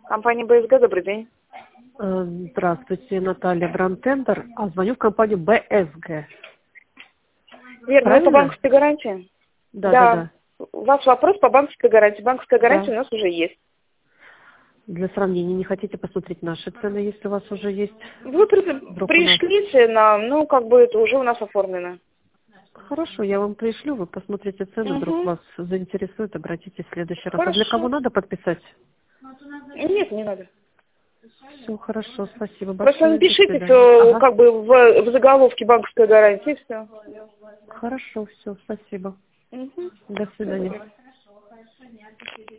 Компания БСГ, добрый день. Здравствуйте, Наталья Брандтендер. Звоню в компанию БСГ. Верно, вы по Правильно? банковской гарантии? Да. У вас вопрос по банковской гарантии. Банковская гарантия Да. у нас уже есть. Для сравнения, не хотите посмотреть наши цены, если у вас уже есть? Вы Вдруг у нас... пришлите нам, это уже у нас оформлено. Хорошо, я вам пришлю, вы посмотрите цены, вдруг Угу. вас заинтересует, обратитесь в следующий раз. А для кого Хорошо. надо подписать? Нет, не надо. Все, хорошо, спасибо Просто большое, до напишите свидания. Ага. в заголовке банковской гарантии, и все. Хорошо, все, спасибо. Угу. До свидания.